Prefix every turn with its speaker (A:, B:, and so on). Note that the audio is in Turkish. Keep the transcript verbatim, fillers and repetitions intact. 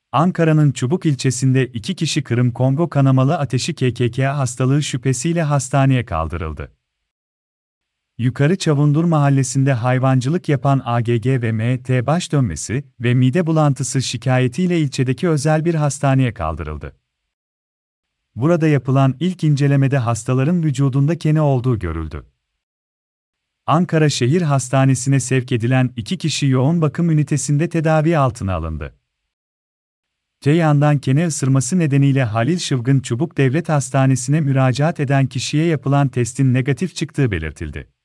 A: Ankara'nın Çubuk ilçesinde iki kişi Kırım-Kongo kanamalı ateşi K K K hastalığı şüphesiyle hastaneye kaldırıldı. Yukarı Çavundur mahallesinde hayvancılık yapan A G G ve M T baş dönmesi ve mide bulantısı şikayetiyle ilçedeki özel bir hastaneye kaldırıldı. Burada yapılan ilk incelemede hastaların vücudunda kene olduğu görüldü. Ankara Şehir Hastanesi'ne sevk edilen iki kişi yoğun bakım ünitesinde tedavi altına alındı. Te yandan kene ısırması nedeniyle Halil Şıvgın Çubuk Devlet Hastanesi'ne müracaat eden kişiye yapılan testin negatif çıktığı belirtildi.